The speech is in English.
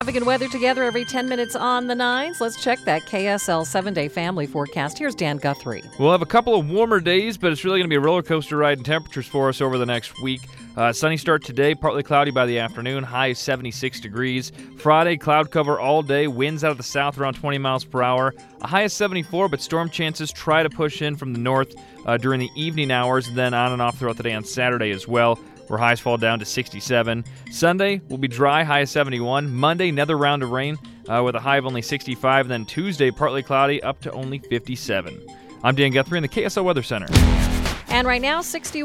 Traffic and weather together every 10 minutes on the nines. Let's check that KSL 7-day family forecast. Here's Dan Guthrie. We'll have a couple of warmer days, but it's really going to be a roller coaster ride in temperatures for us over the next week. Sunny start today, partly cloudy by the afternoon, high is 76 degrees. Friday, cloud cover all day, winds out of the south around 20 miles per hour. A high is 74, but storm chances try to push in from the north during the evening hours, and then on and off throughout the day on Saturday as well, where highs fall down to 67. Sunday will be dry, high of 71. Monday, another round of rain with a high of only 65. And then Tuesday, partly cloudy, up to only 57. I'm Dan Guthrie in the KSL Weather Center. And right now, 60.